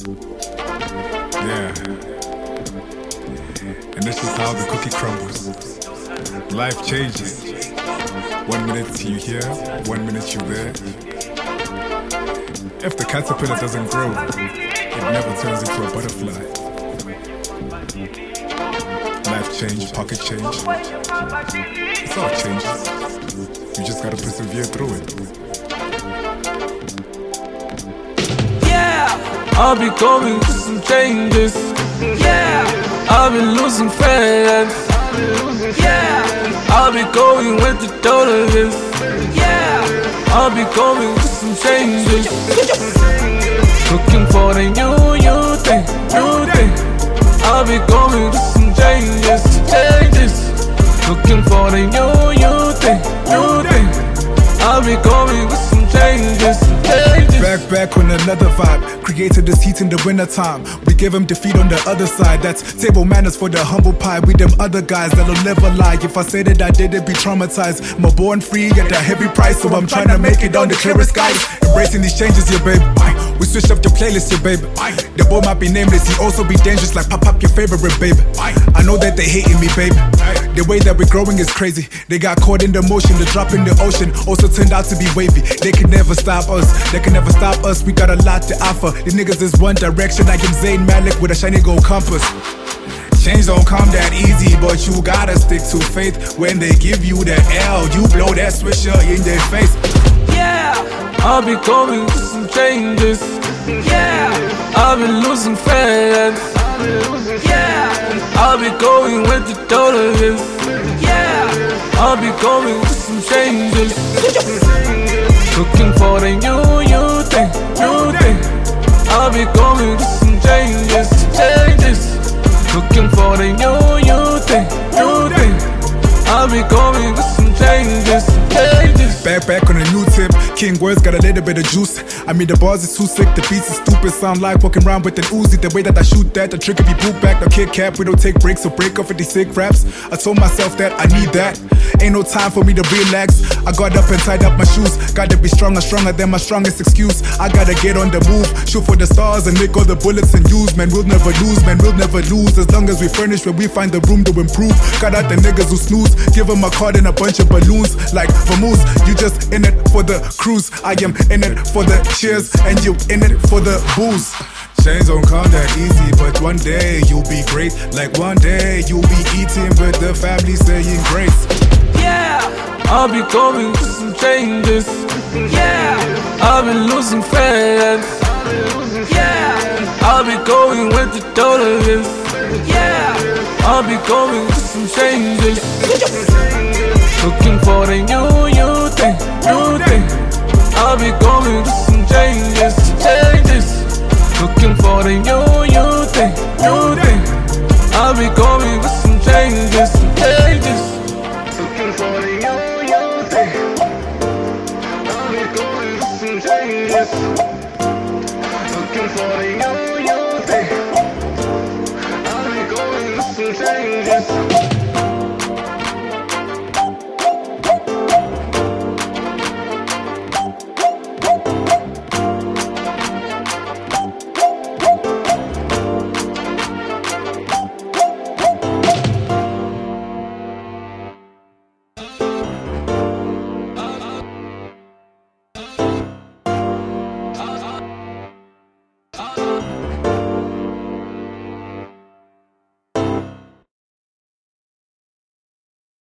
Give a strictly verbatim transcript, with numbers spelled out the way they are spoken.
Yeah. And this is how the cookie crumbles. Life changes. One minute you here, one minute you there. If the caterpillar doesn't grow, it never turns into a butterfly. Life change, pocket change. It's all changes. You just gotta persevere through it. I'll be going through some changes. Yeah, I'll be losing friends. Yeah, I'll be going with the totalists. Yeah, I'll be going through some changes. Looking for the new, new thing, new thing. I'll be going through some changes, changes. Looking for the new, new thing, new thing. I'll be going with some changes, changes. Back, back on another vibe. Created this heat in the wintertime. We give them defeat on the other side. That's table manners for the humble pie. We them other guys that'll never lie. If I say that I didn't be traumatized, I'm born free at a heavy price. So I'm trying to make it on the clearest skies. Embracing these changes, yeah, babe. We switched up the playlist, yeah, babe. The boy might be nameless, he also be dangerous. Like pop up your favorite, babe. I know that they hating me, babe. The way that we're growing is crazy. They got caught in the motion, the drop in the ocean also turned out to be wavy. They can never stop us, they can never stop us. We got a lot to offer. These niggas is one direction. I am Zayn Malik with a shiny gold compass. Change don't come that easy, but you gotta stick to faith. When they give you the L, you blow that swisher in their face. Yeah, I'll be going through some changes. Yeah, I'll be losing friends. Yeah, I'll be going with the totalists. Yeah, I'll be going through some changes. Looking for the new, new thing, new thing. I'll be going through some changes, changes. Looking for the new, new thing, new thing. I'll be going through some changes, changes. Back, back on a new tip. King words got a little bit of juice. I mean the bars is too sick, the beats is stupid. Sound like walking around with an Uzi. The way that I shoot that, the trick if you boot back. No Kit Kat, we don't take breaks or break off with these sick raps. I told myself that I need that. Ain't no time for me to relax. I got up and tied up my shoes. Gotta be stronger, stronger than my strongest excuse. I gotta get on the move, shoot for the stars and make all the bullets and use. Man, we'll never lose, man, we'll never lose. As long as we furnish where we find the room to improve. Got out the niggas who snooze, give them a card and a bunch of balloons. Like Vamoose, you just in it for the cruise. I am in it for the cheers and you in it for the booze. Change don't come that easy, but one day you'll be great. Like one day you'll be eating with the family saying grace. Yeah, I'll be going through some changes. Yeah, I'll be losing friends. Yeah, I'll be going with the totalists. Yeah, I'll be going through some changes. Looking for the new, new thing, new thing. I'll be going through some changes, changes. Looking for the new, new thing, new thing. I'll be going with some changes, changes. Looking for the new, new thing. I'll be going with some changes. Looking for the new